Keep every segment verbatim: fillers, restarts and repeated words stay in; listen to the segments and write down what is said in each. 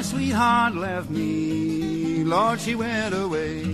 sweetheart left me, Lord, she went away.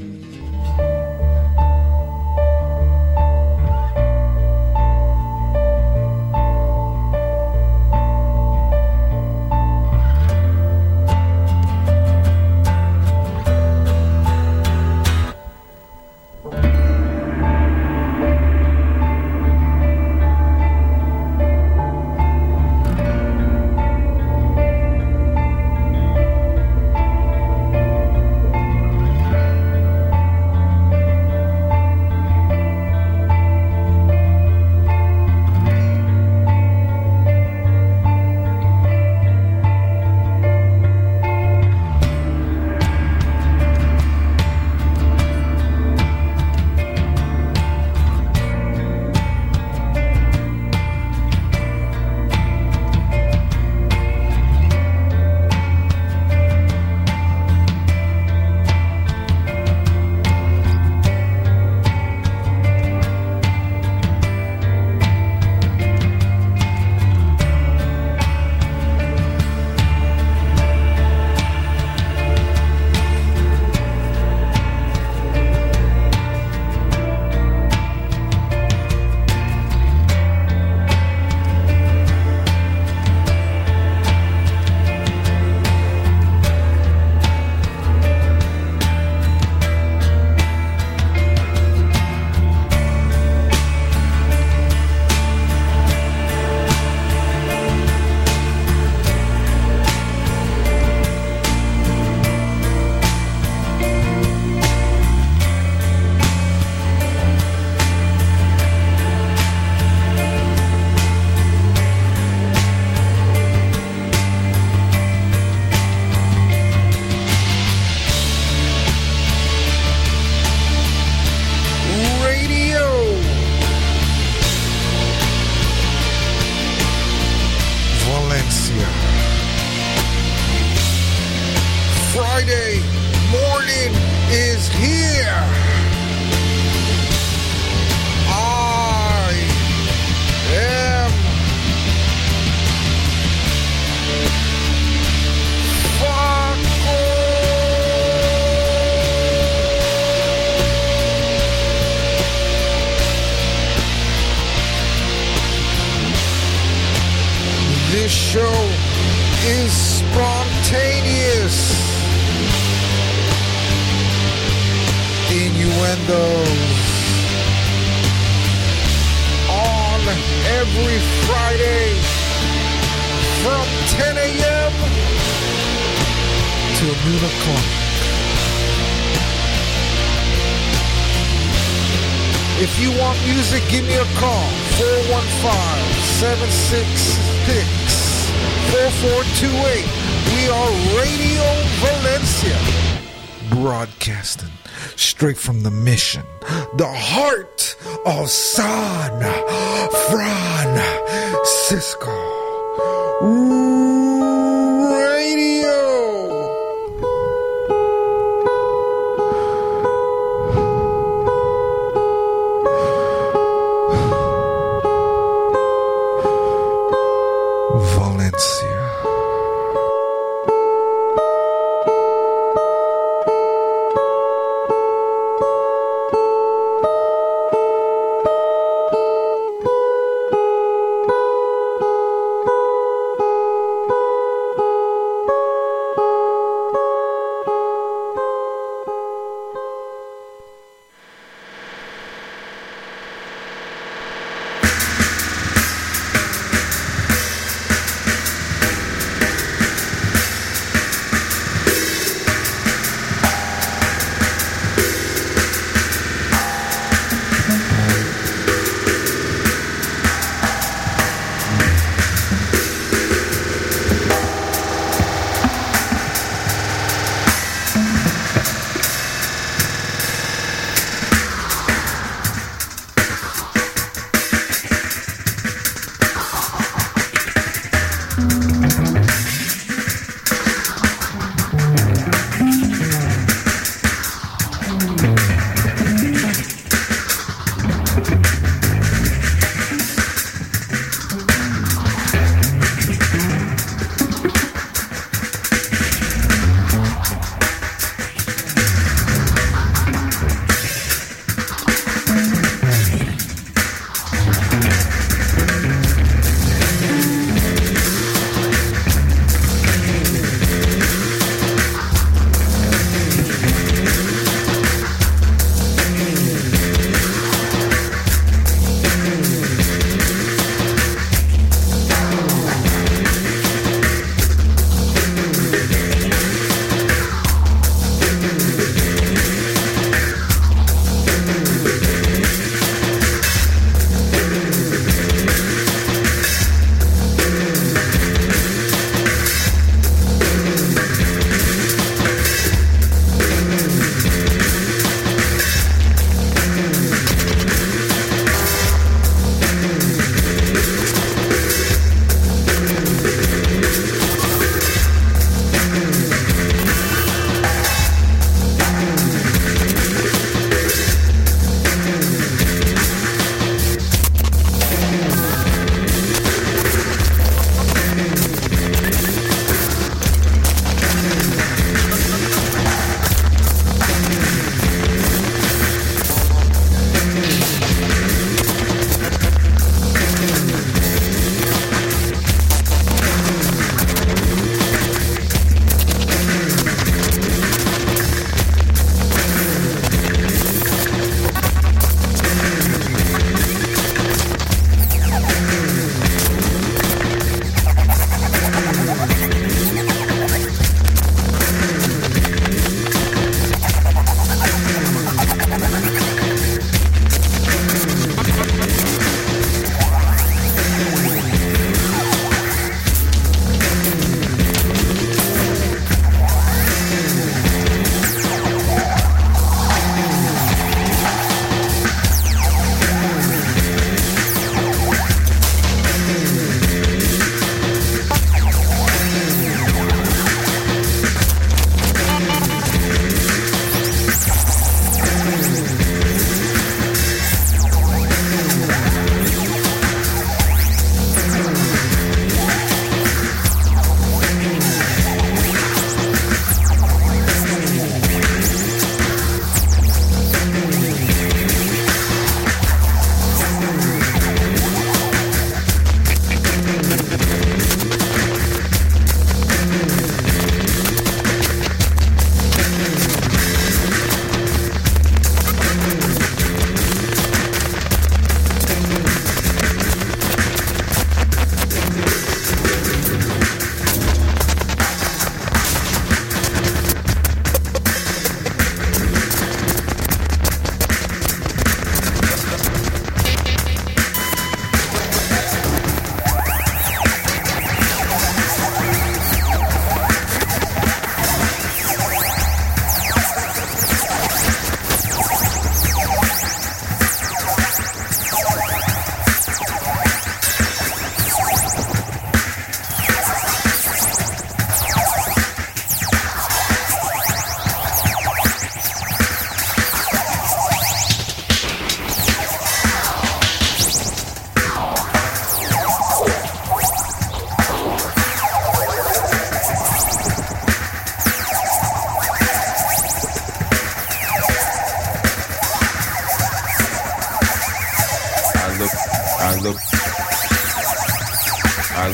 Straight from the mission, the heart of San Francisco Radio. Valencia.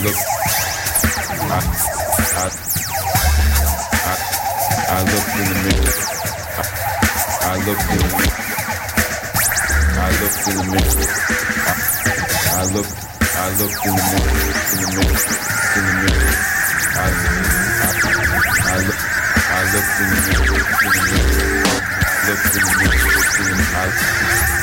look, I, I, I, I looked in the mirror. I, I looked in the mirror. I looked in the mirror. I, I looked, I looked in the mirror, in the mirror, in the mirror. I, I, I looked, I looked in the mirror, in the mirror. I looked in the mirror, in the mirror. I,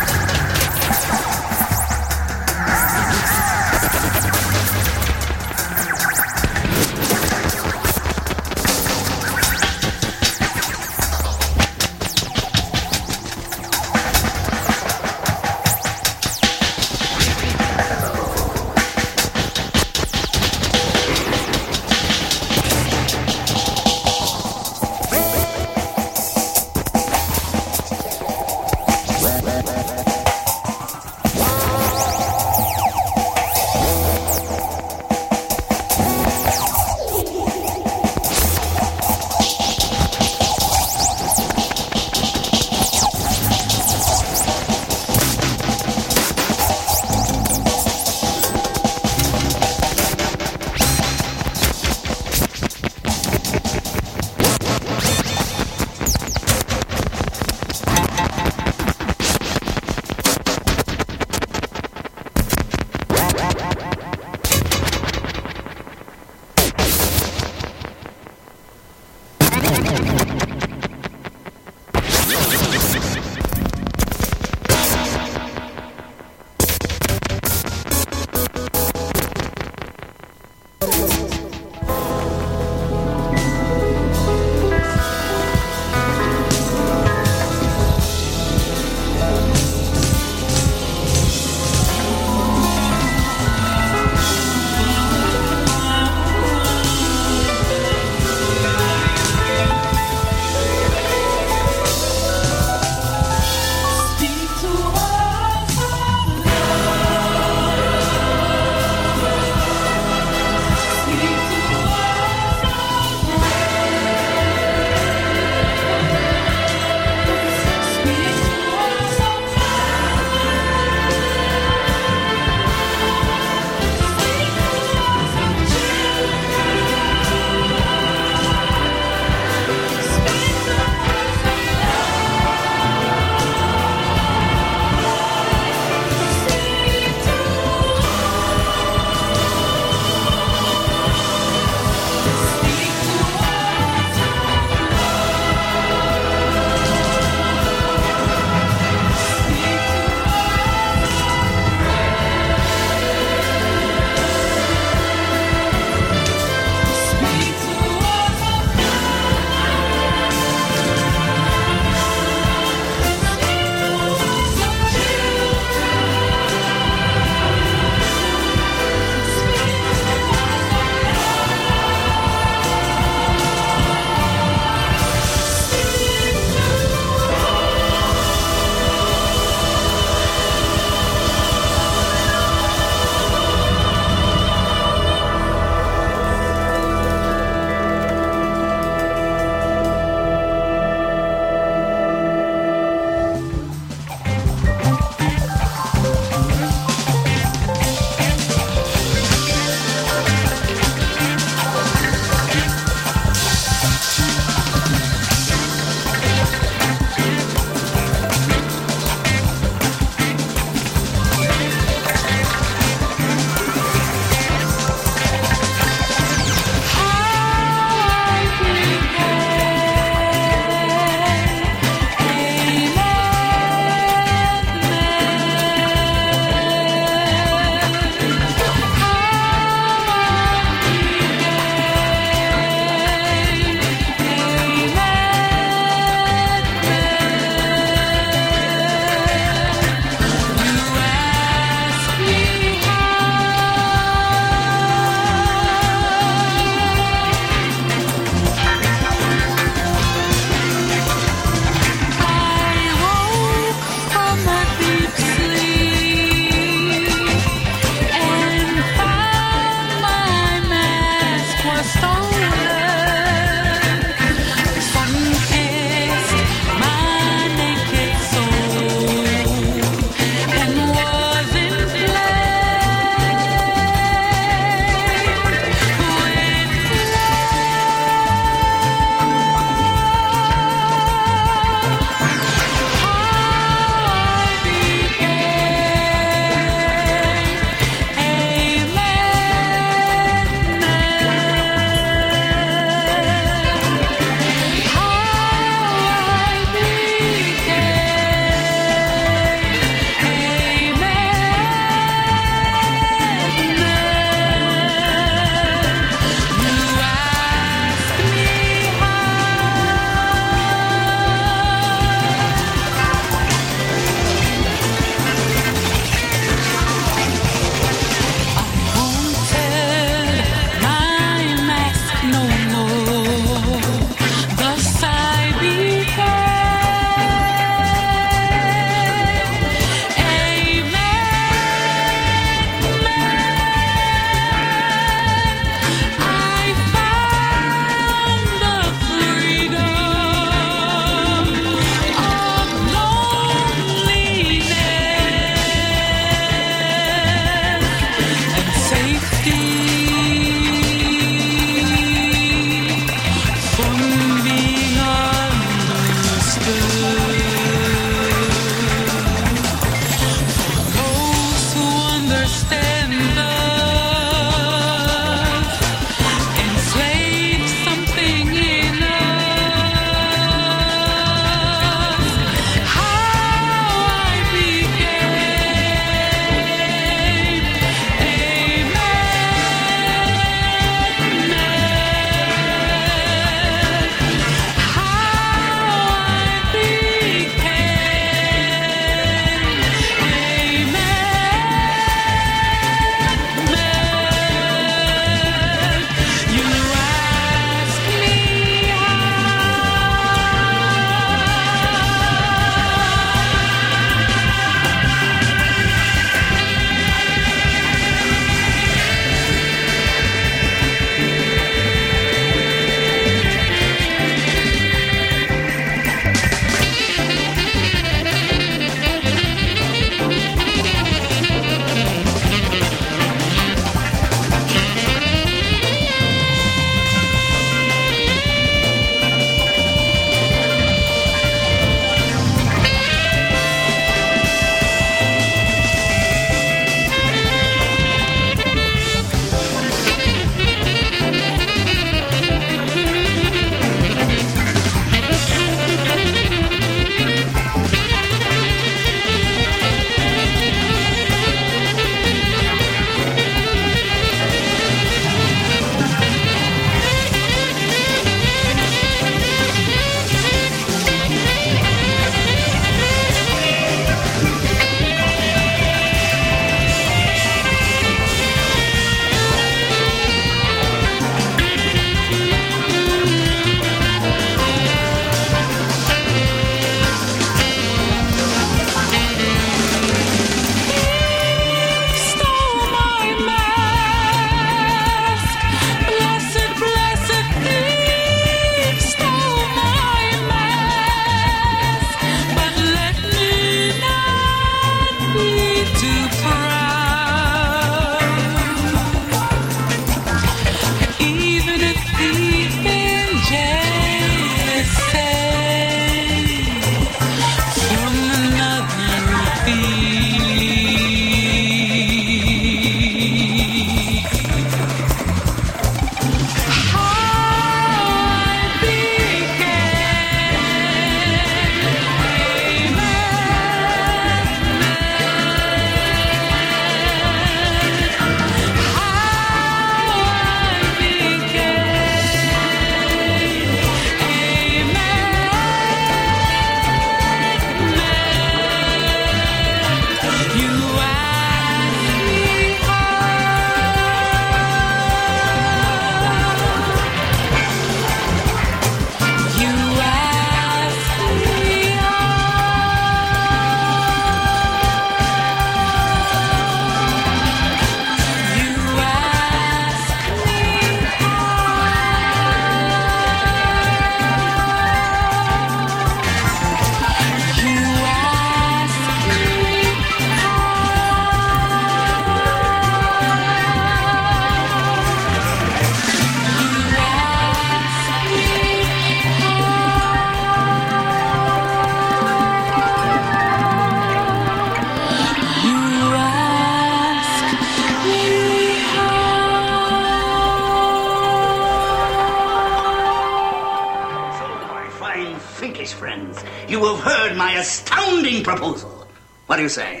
you have heard my astounding proposal. What do you say?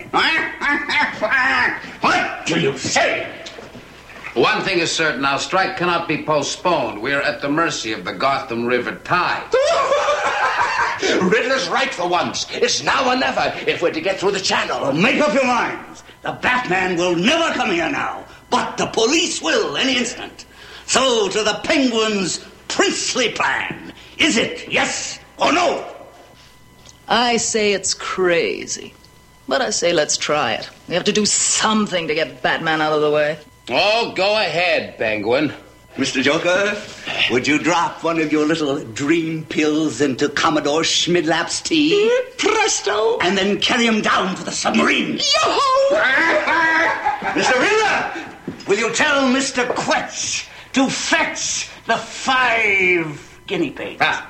What do you say? One thing is certain, our strike cannot be postponed. We are at the mercy of the Gotham River tide. Riddler's right for once. It's now or never if we're to get through the channel. Well, make up your minds. The Batman will never come here now, but the police will any instant. So to the Penguin's princely plan. Is it yes or no? I say it's crazy. But I say let's try it. We have to do something to get Batman out of the way. Oh, go ahead, Penguin. Mister Joker, would you drop one of your little dream pills into Commodore Schmidlap's tea? Presto! And then carry him down to the submarine. Yo-ho! Mister Riddler, will you tell Mister Quetch to fetch the five guinea pigs? Ah.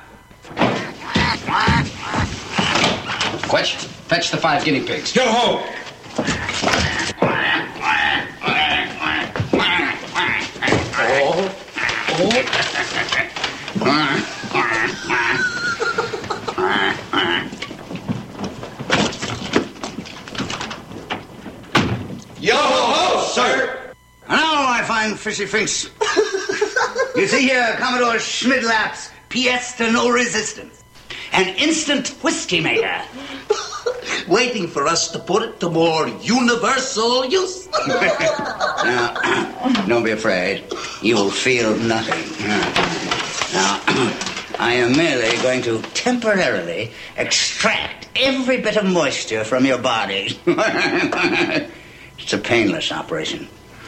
Quetch, fetch the five guinea pigs. Yo-ho! Oh. Yo-ho, sir! Now, my fine fishy finks. You see here, Commodore Schmidlap's pièce de no resistance. An instant whiskey maker. Waiting for us to put it to more universal use. Now, don't be afraid. You'll feel nothing. Now, I am merely going to temporarily extract every bit of moisture from your body. It's a painless operation.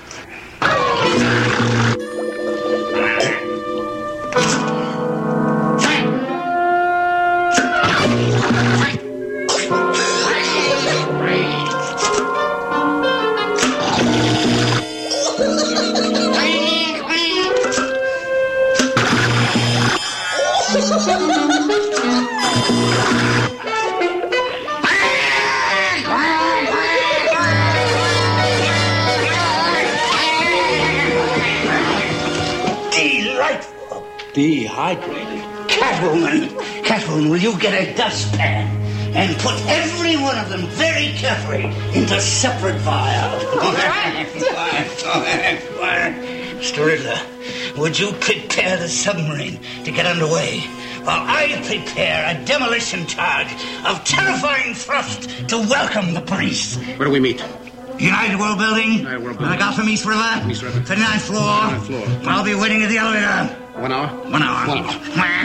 Delightful. Dehydrated. Catwoman, Catwoman, will you get a dustpan and put every one of them very carefully into separate vials? Mister Riddler, would you prepare the submarine to get underway while I prepare a demolition charge of terrifying thrust to welcome the police? Where do we meet? United World Building. United World Building. I got from East River. East River. thirty-ninth floor. thirty-ninth floor. I'll be waiting at the elevator. One hour? One hour. One hour.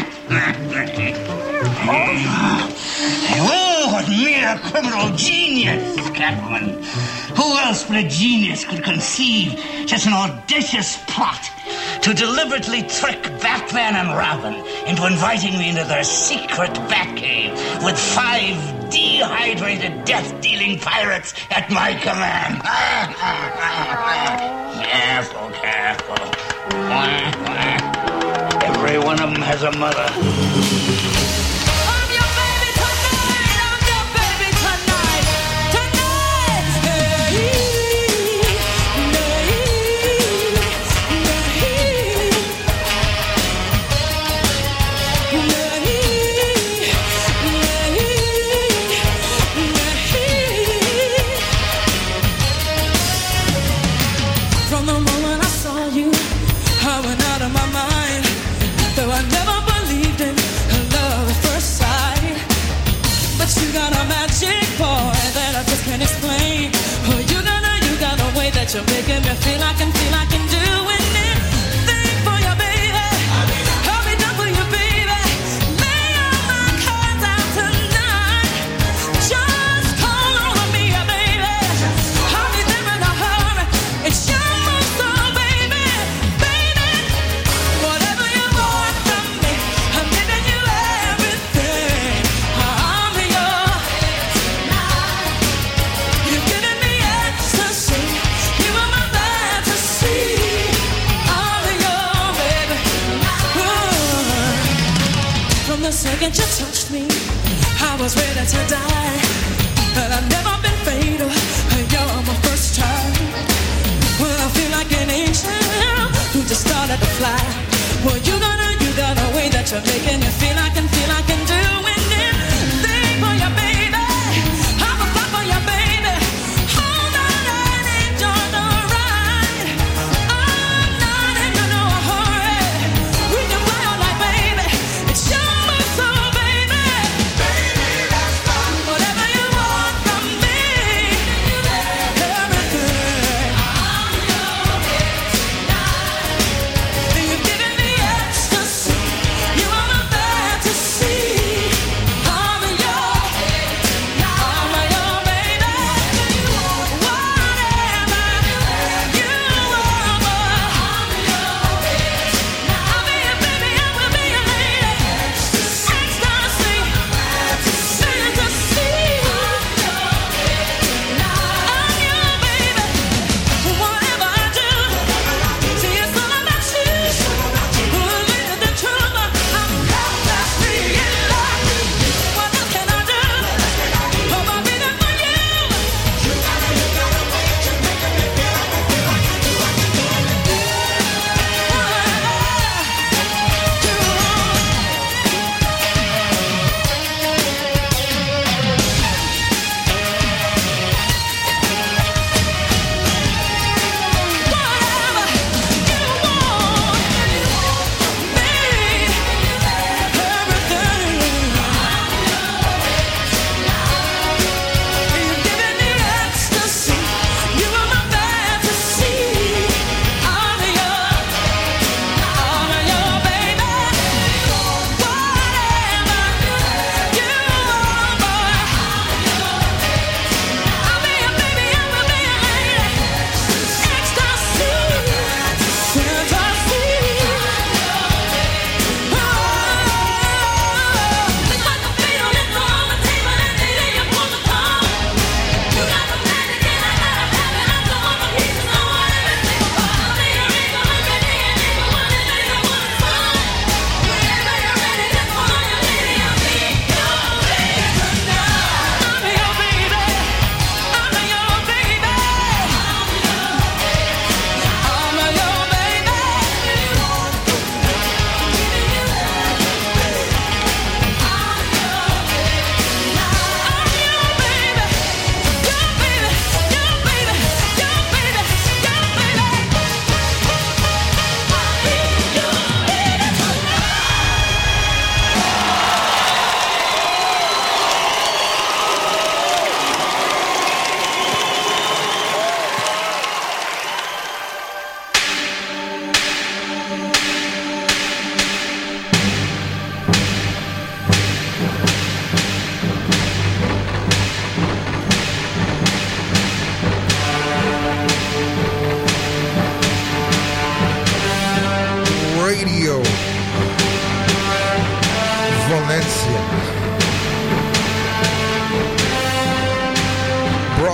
Oh, what mere criminal genius, Catwoman. Who else but a genius could conceive such an audacious plot to deliberately trick Batman and Robin into inviting me into their secret Batcave with five dehydrated, death-dealing pirates at my command? Careful, careful. Every one of them has a mother. You're making me feel I can feel I can do anything for you, baby. I'll be done for you, baby. Lay all my cards out tonight. Just call on me, baby. I'll be there in a hurry. It's your move, so baby, baby. Whatever you want from me, I'm giving you everything. I'm yours tonight. You're giving me ecstasy. The second you touched me, I was ready to die. But I've never been fatal. You're my first time. Well, I feel like an angel who just started to fly. Well, you got a, you got a way that you're making me feel I can feel I can do anything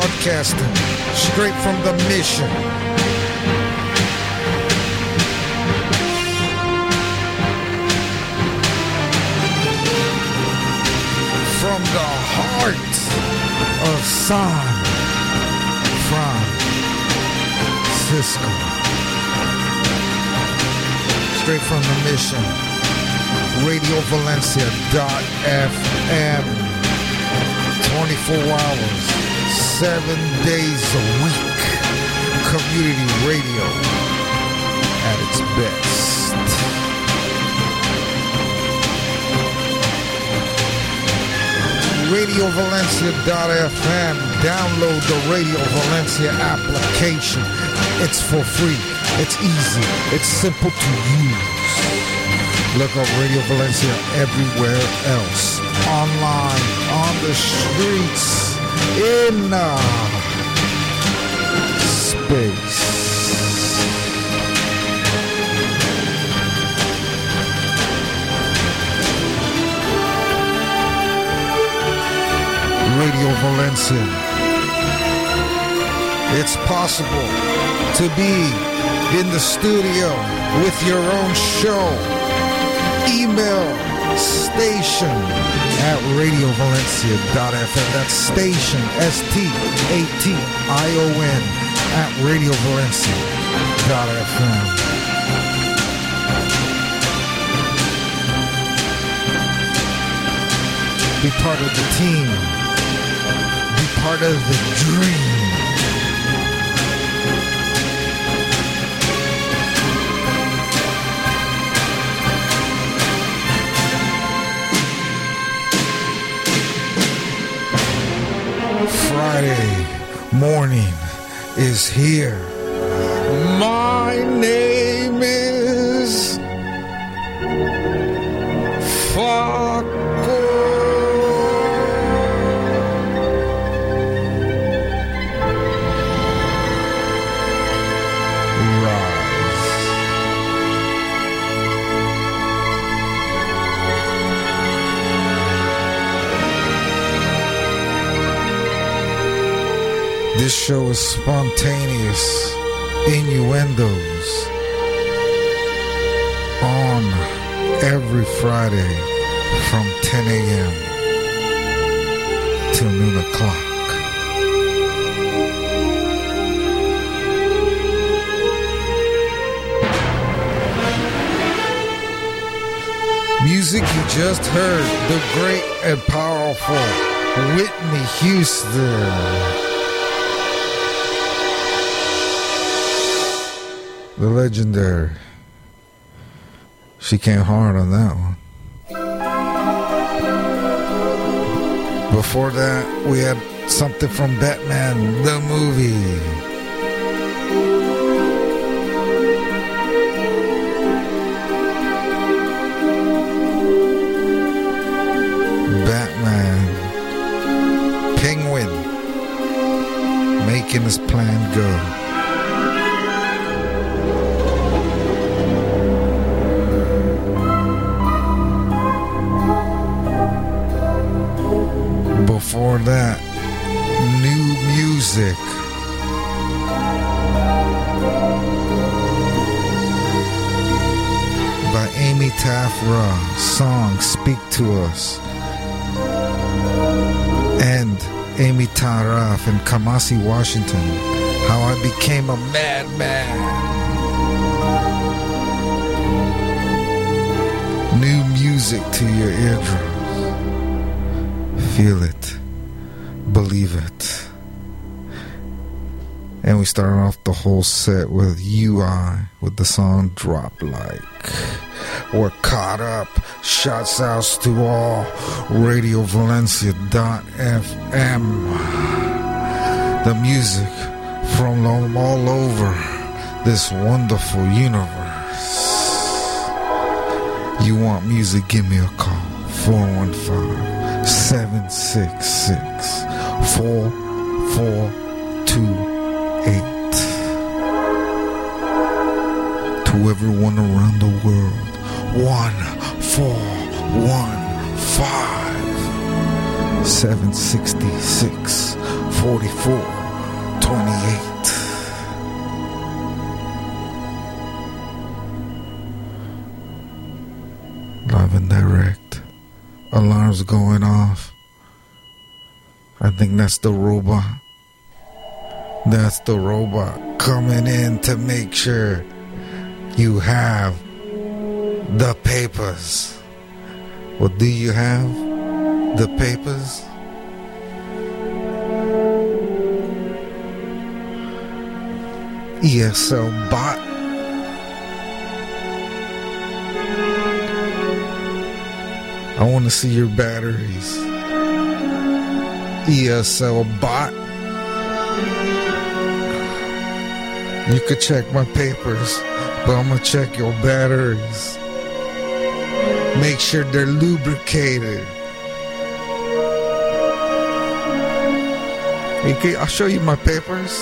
broadcasting straight from the mission. From the heart of San Francisco. Straight from the mission. Radio Valencia dot F M. twenty-four hours, seven days a week. Community radio at its best. Radio Valencia dot F M. Download the Radio Valencia application. It's for free. It's easy. It's simple to use. Look up Radio Valencia everywhere else. Online, on the streets, in uh, space. Radio Valencia. It's possible to be in the studio with your own show. Email station at radio valencia dot f m. That's station, S T A T I O N, at radio valencia dot f m. Be part of the team. Be part of the dream. Friday morning is here. My name is Faco. This show is spontaneous innuendos on every Friday from ten a.m. till noon o'clock. Music you just heard, the great and powerful Whitney Houston. The legendary. She came hard on that one. Before that, we had something from Batman, the movie. Batman. Penguin. Making his plan go. Before that, new music. By Amy Tafra, song Speak to Us. And Amy Taraf in Kamasi, Washington, How I Became a Madman. New music to your eardrums. Feel it. Believe it. And we started off the whole set with U I with the song Drop Like. We're caught up. Shouts outs to all. Radio Valencia dot F M. The music from all over this wonderful universe. You want music? Give me a call. four one five, seven six six, four four two eight. To everyone around the world, one four one five, seven six six, forty-four twenty-eight. Live and direct. Alarms going off. I think that's the robot. That's the robot coming in to make sure you have the papers. Well, do you have the papers? E S L bot. I want to see your batteries. E S L bot. You could check my papers, but I'm gonna check your batteries. Make sure they're lubricated. Okay, I'll show you my papers.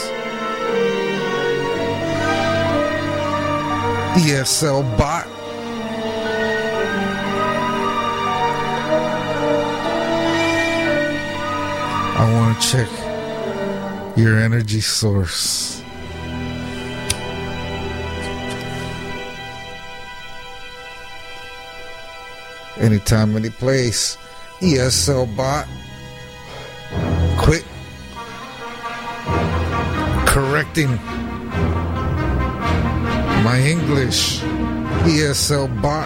E S L bot. I want to check your energy source. Anytime, any place. E S L bot. Quit correcting my English. E S L bot.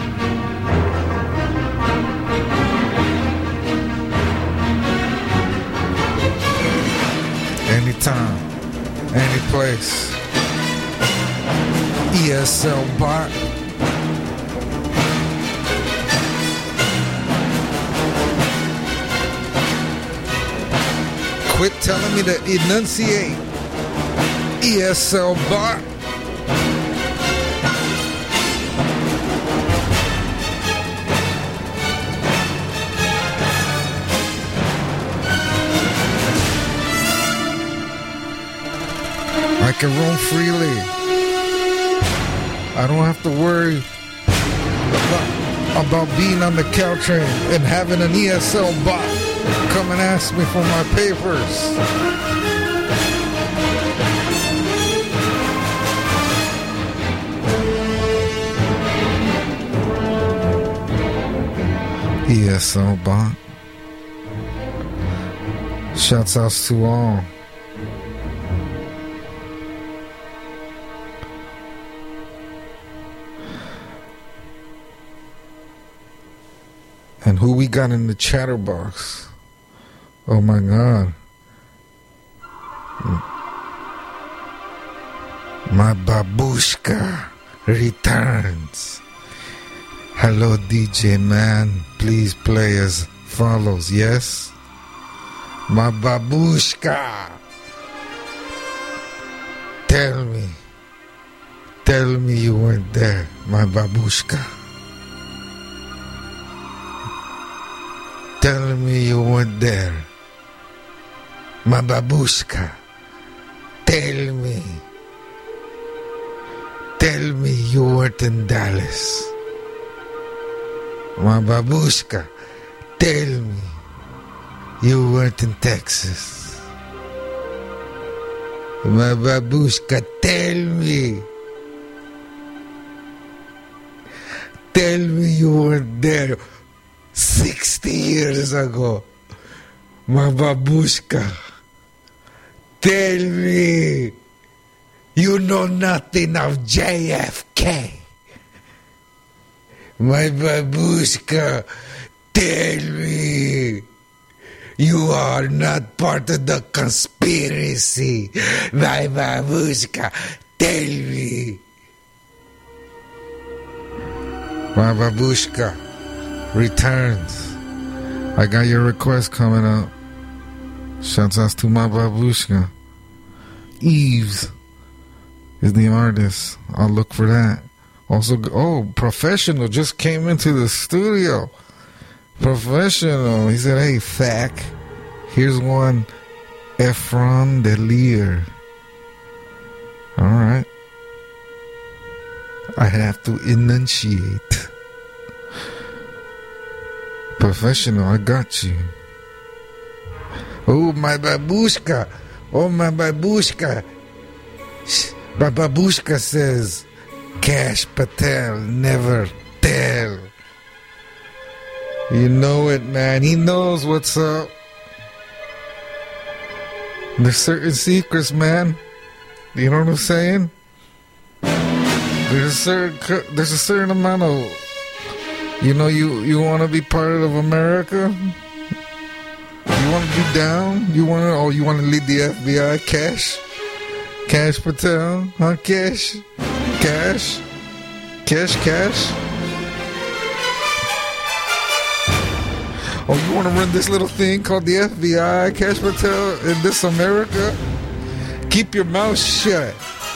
Anytime, any place. E S L bot. Quit telling me to enunciate. E S L bot. I can roam freely. I don't have to worry about, about being on the Caltrain and having an E S L bot come and ask me for my papers. E S L bot. Shouts out to all. And who we got in the chatterbox? Oh my God. My babushka returns. Hello, D J man. Please play as follows. Yes? My babushka. Tell me. Tell me you weren't there, my babushka. Tell me you weren't there. My babushka. Tell me. Tell me you weren't in Dallas. My babushka. Tell me you weren't in Texas. My babushka. Tell me. Tell me you weren't there sixty years ago. My babushka. Tell me you know nothing of J F K. My babushka. Tell me you are not part of the conspiracy. My babushka. Tell me. My babushka returns. I got your request coming up. Shouts out to my babushka. Eves is the artist. I'll look for that. Also, oh, Professional just came into the studio. Professional. He said, hey, Fac, here's one Ephron Delir. All right. I have to enunciate. Professional, I got you. Oh, my babushka. Oh, my babushka. Shh. My babushka says, Cash Patel, never tell. You know it, man. He knows what's up. There's certain secrets, man. You know what I'm saying? There's a certain, there's a certain amount of, you know, you, you want to be part of America? You want to be down? You want to, oh, you want to lead the F B I? Cash? Cash Patel? Huh, Cash? Cash? Cash, Cash? Oh, you want to run this little thing called the F B I, Cash Patel, in this America? Keep your mouth shut.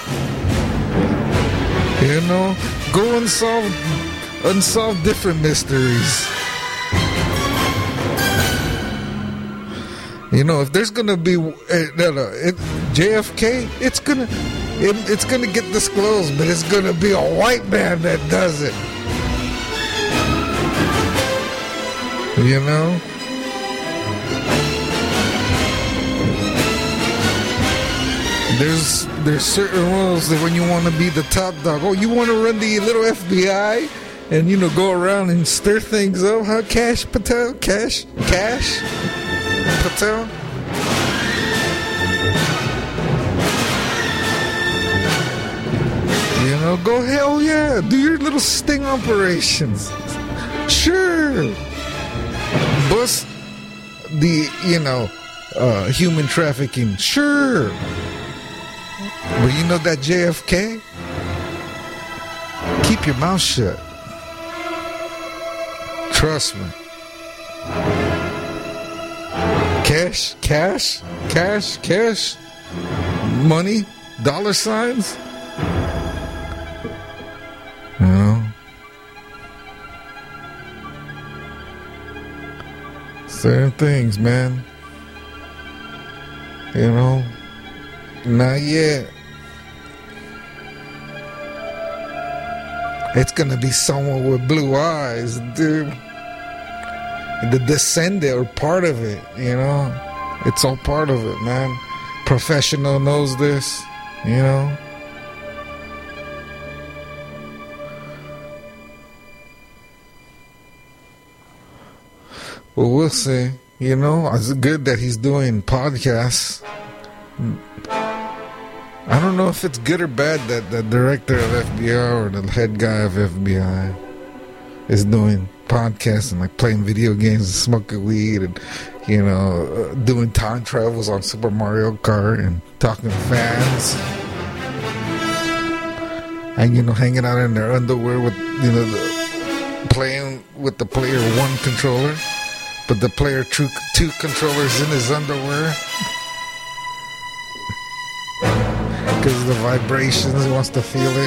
You know? Go unsolve, unsolve different mysteries. You know, if there's gonna be uh, no, no, it, J F K, it's gonna it, it's gonna get disclosed, but it's gonna be a white man that does it. You know, there's there's certain rules that when you want to be the top dog, oh, you want to run the little F B I, and you know, go around and stir things up, huh? Cash Patel, Cash, Cash. Patel? You know, go hell yeah, do your little sting operations. Sure. Bust the, you know, uh, human trafficking. Sure. But you know that J F K? Keep your mouth shut. Trust me. Cash, cash, cash, cash, money, dollar signs. You know, certain things, man. You know, not yet. It's gonna be someone with blue eyes, dude. The descendant or part of it, you know. It's all part of it, man. Professional knows this, you know. Well, we'll see. You know, it's good that he's doing podcasts. I don't know if it's good or bad that the director of F B I or the head guy of F B I is doing podcasts and like playing video games and smoking weed and, you know, uh, doing time travels on Super Mario Kart and talking to fans and, you know, hanging out in their underwear with, you know, the, playing with the player one controller, but the player two, two controllers in his underwear because the vibrations, he wants to feel it.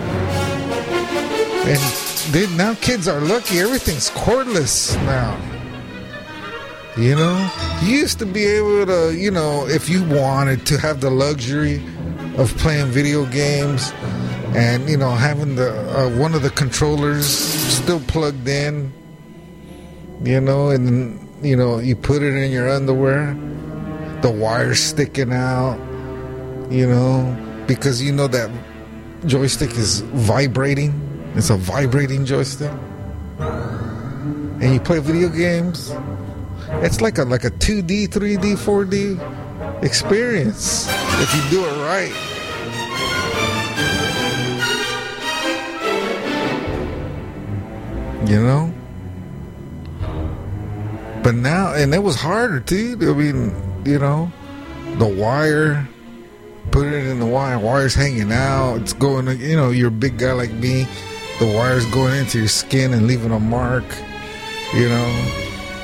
And dude, now kids are lucky. Everything's cordless now. You know? You used to be able to, you know, if you wanted to have the luxury of playing video games and, you know, having the uh, one of the controllers still plugged in, you know, and, you know, you put it in your underwear, the wire's sticking out, you know, because you know that joystick is vibrating. It's a vibrating joystick. And you play video games. It's like a like a two D, three D, four D experience if you do it right. You know? But now, and it was harder too. I mean, you know, the wire, put it in the wire, wire's hanging out. It's going, you know, you're a big guy like me. The wire's going into your skin and leaving a mark, you know.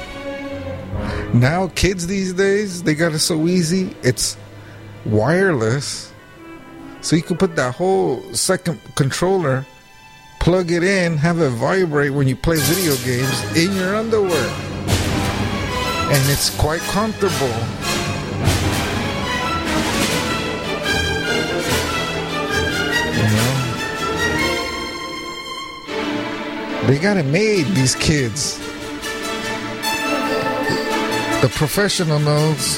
Now, kids these days, they got it so easy. It's wireless. So you can put that whole second controller, plug it in, have it vibrate when you play video games in your underwear. And it's quite comfortable. You know? They got it made, these kids. The professional knows.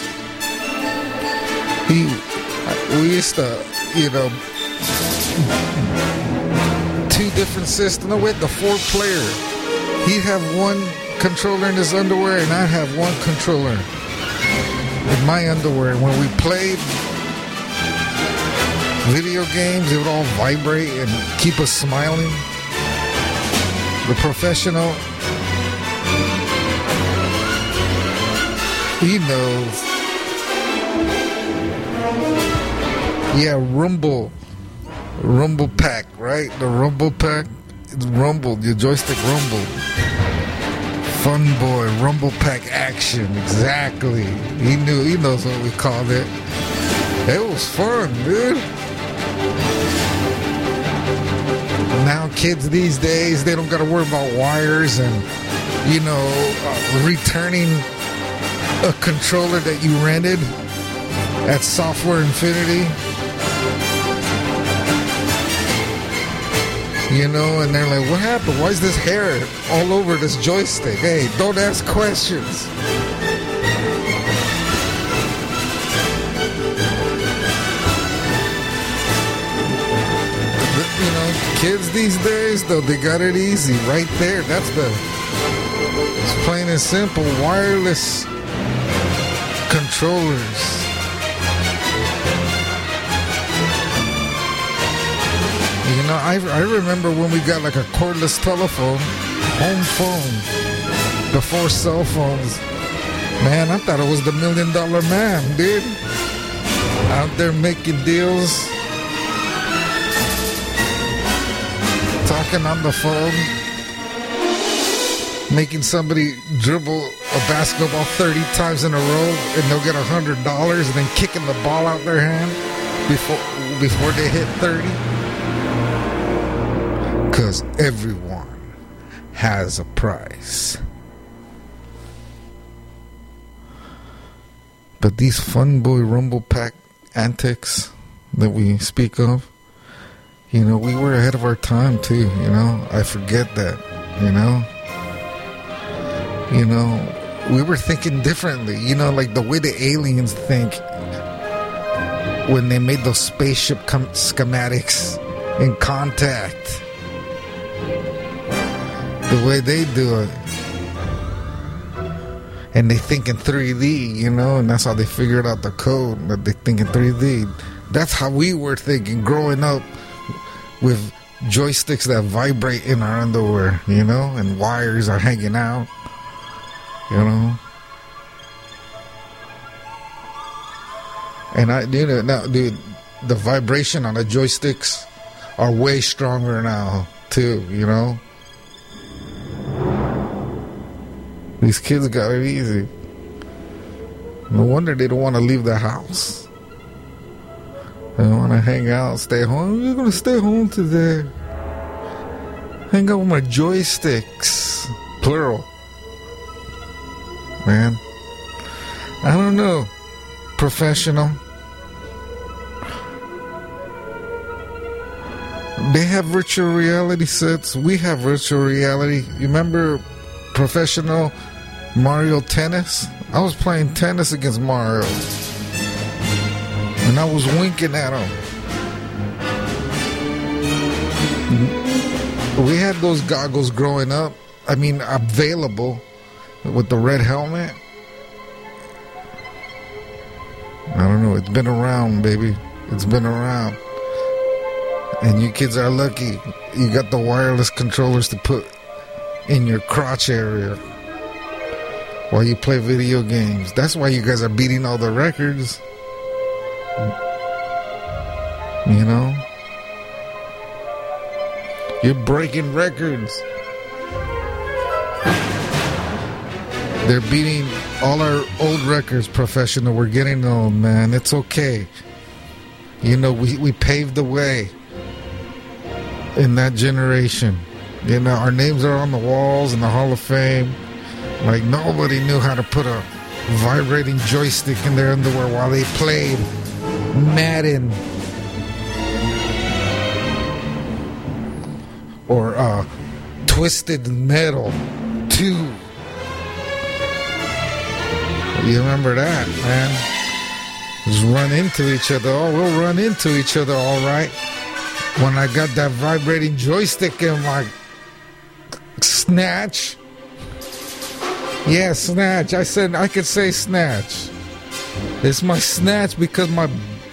He, we used to, you know, two different systems. No, wait, the four player. He'd have one controller in his underwear, and I'd have one controller in my underwear. When we played video games, it would all vibrate and keep us smiling. The professional, he knows. Yeah, Rumble. Rumble Pack, right? The Rumble Pack. It's Rumble, your joystick Rumble. Fun Boy, Rumble Pack Action. Exactly. He knew, he knows what we called it. It was fun, dude. Now kids these days, they don't got to worry about wires and, you know, uh, returning a controller that you rented at Software Infinity. You know, and they're like, what happened? Why is this hair all over this joystick? Hey, don't ask questions. You know, kids these days, though, they got it easy right there. That's the, it's plain and simple, wireless controllers. You know, I, I remember when we got like a cordless telephone, home phone, before cell phones. Man, I thought it was the million dollar man, dude. Out there making deals, talking on the phone, making somebody dribble a basketball thirty times in a row and they'll get one hundred dollars, and then kicking the ball out their hand before before they hit thirty. Because everyone has a price. But these Fun Boy Rumble Pack antics that we speak of, you know, we were ahead of our time too, you know. I forget that, you know. You know, we were thinking differently, you know, like the way the aliens think when they made those spaceship com- schematics in Contact. The way they do it. And they think in three D, you know, and that's how they figured out the code, that they think in three D. That's how we were thinking growing up with joysticks that vibrate in our underwear, you know, and wires are hanging out, you know. And I, you know, now, dude, the vibration on the joysticks are way stronger now, too, you know. These kids got it easy. No wonder they don't want to leave the house. They want to hang out, stay home. We're going to stay home today. Hang out with my joysticks. Plural. Man. I don't know. Professional. They have virtual reality sets. We have virtual reality. You remember Professional Mario Tennis? I was playing tennis against Mario. And I was winking at him. We had those goggles growing up. I mean, available with the red helmet. I don't know. It's been around, baby. It's been around. And you kids are lucky. You got the wireless controllers to put in your crotch area while you play video games. That's why you guys are beating all the records. You know? You're breaking records. They're beating all our old records, Professional. We're getting old, man. It's okay. You know, we, we paved the way in that generation. You know, our names are on the walls in the Hall of Fame. Like, nobody knew how to put a vibrating joystick in their underwear while they played Madden. Or uh, Twisted Metal two. You remember that, man? Just run into each other. Oh, we'll run into each other, all right. When I got that vibrating joystick in my snatch. Yeah, snatch. I said I could say snatch. It's my snatch because my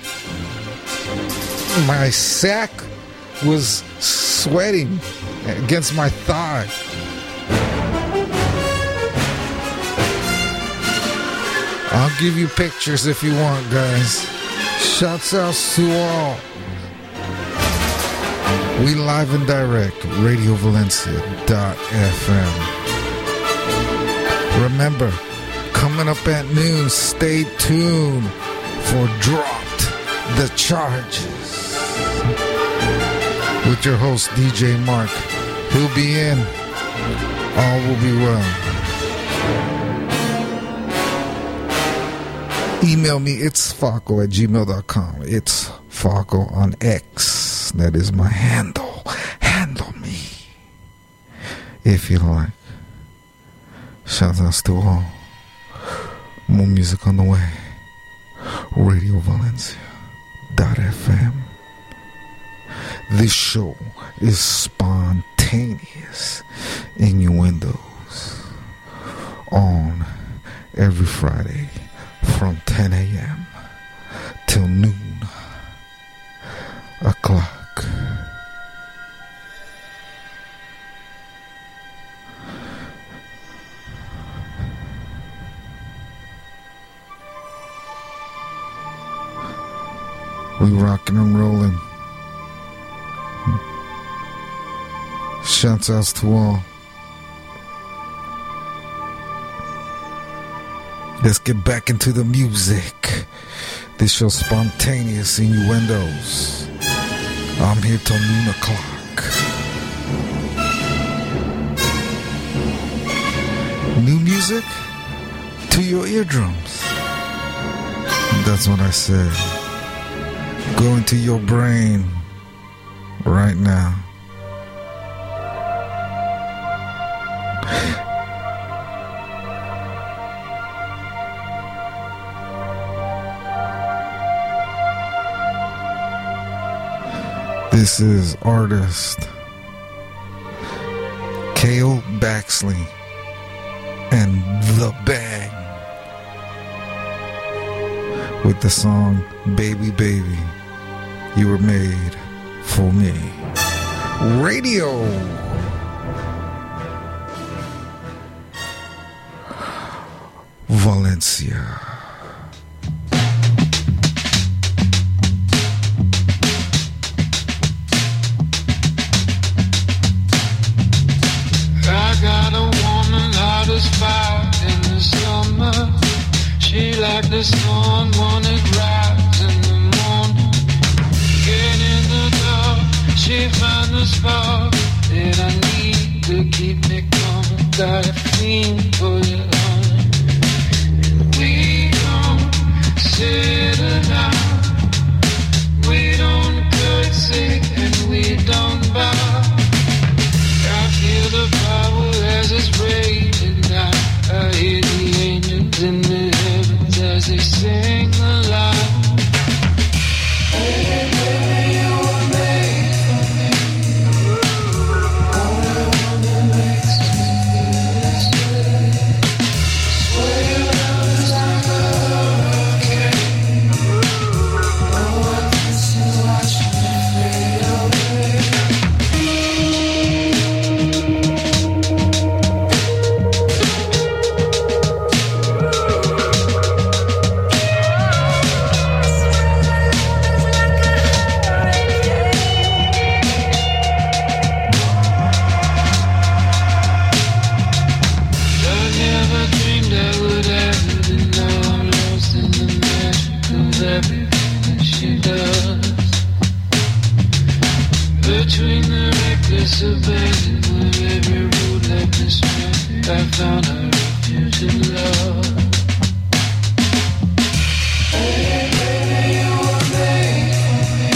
my sack was sweating against my thigh. I'll give you pictures if you want, guys. Shouts out to all. We live and direct, radio valencia dot f m. Remember, coming up at noon, stay tuned for Dropped the Charges with your host, D J Mark. He'll be in. All will be well. Email me, it's Faco at gmail dot com. It's Faco on X. That is my handle. Handle me. If you like. Shout outs to all. More music on the way. radio valencia dot f m. This show is spontaneous innuendos on every Friday from ten a.m. till noon o'clock. We rockin' and rollin'. Shouts outs to all. Let's get back into the music. This show's spontaneous innuendos. I'm here till noon o'clock. New music to your eardrums. That's what I said. Go into your brain right now. This is artist K O Baxley and The Bang with the song Baby Baby, You Were Made For Me. Radio Valencia. She like the sun when it rises in the morning. Get in the dark, she find the spark that I need to keep me coming. Got a fiend for you, honey. And we don't settle down, we don't curtsy and we don't bow. I feel the power as it's raging down. I hear the angels in the heavens as they sing aloud. Baby, baby, you were made for me. Only one that makes me feel this way. Swear your love is like a hurricane. No one can see watching me fade away. Between the reckless abandon with every road left me stranded, I found a refuge in love. Hey, baby, you were made for me.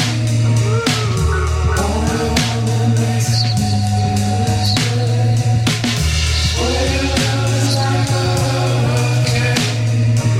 Only one that makes me feel this way. Swear your love is like a hurricane.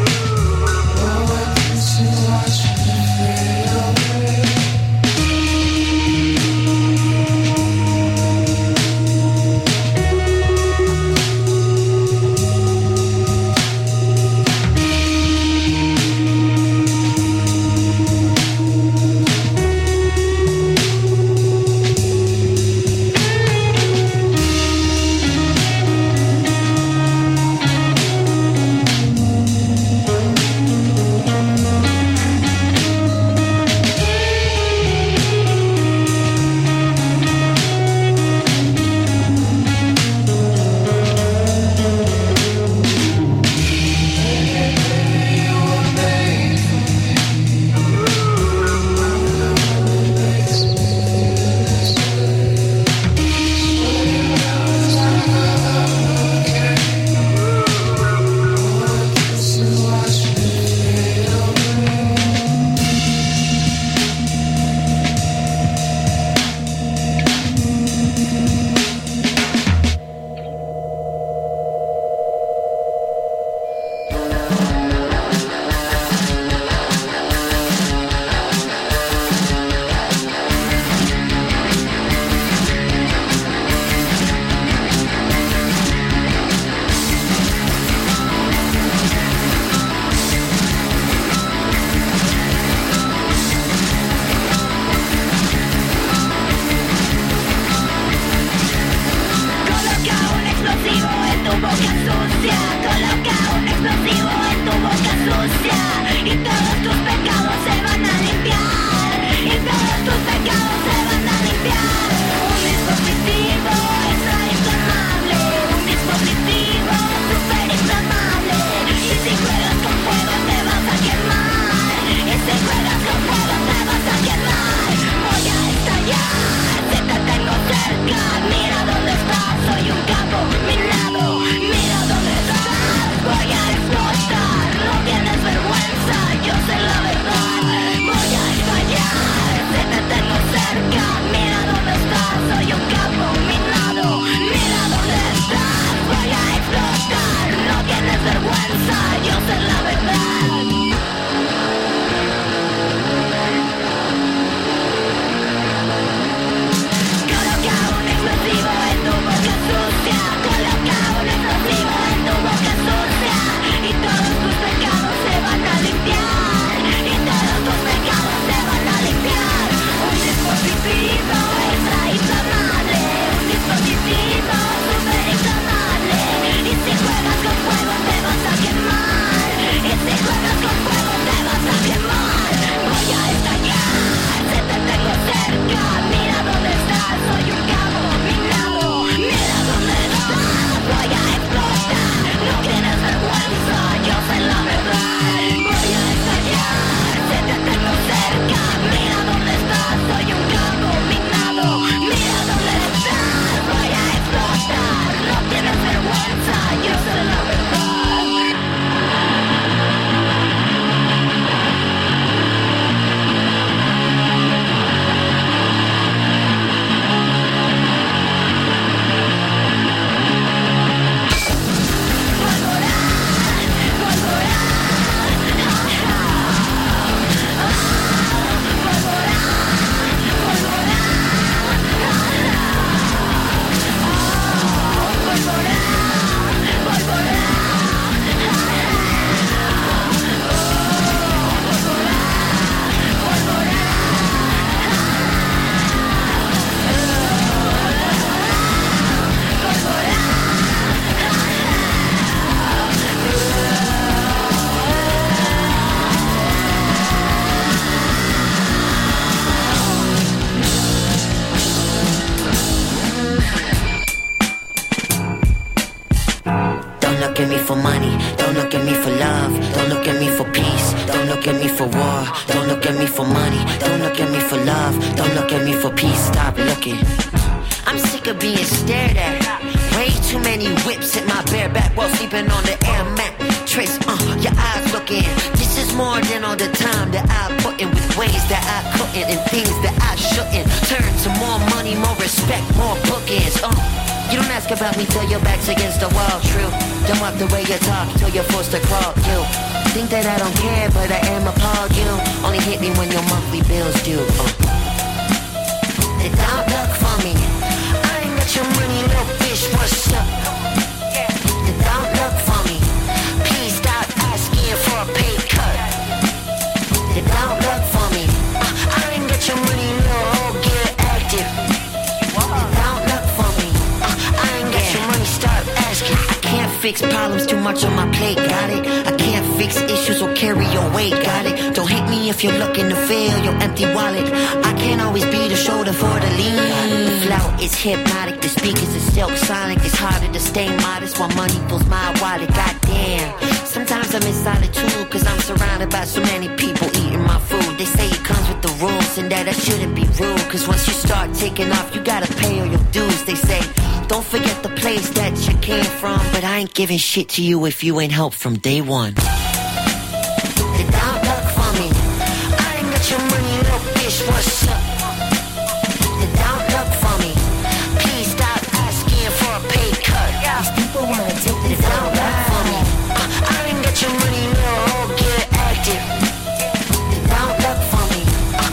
look at me for money. Don't look at me for love. Don't look at me for peace. Stop looking. I'm sick of being stared at. Way too many whips hit my bare back while sleeping on the air mat. Trace, uh, your eyes looking. This is more than all the time that I put in with ways that I couldn't and things that I shouldn't. Turn to more money, more respect, more bookings. Uh, you don't ask about me till your back's against the wall. True. Don't walk the way you talk till you're forced to crawl. You think that I don't care, but I am appalled. You only hit me when your monthly bills due. Uh. They don't look for me. I ain't got your money, little bitch. What's up? They don't look for me. Please stop asking for a pay cut. They don't look for me. Uh, I ain't got your money, little hoe. Get active. They don't look for me. Uh, I ain't got your money. Stop asking. I can't fix problems too much on my plate. Got it. I can't fix issues or carry your weight. Got it. Don't hit me if you're looking to fill your empty wallet. I can't always be the shoulder for the lean. The flout is hypnotic. The speakers is silk sonic. It's harder to stay modest while money fills my wallet. Goddamn. Sometimes I'm in solitude cause I'm surrounded by so many people eating my food. They say it comes with the rules and that I shouldn't be rude. Cause once you start taking off you gotta pay all your dues. They say don't forget the place that you came from. But I ain't giving shit to you if you ain't helped from day one. They don't look for me. I ain't got your money, little bitch. What's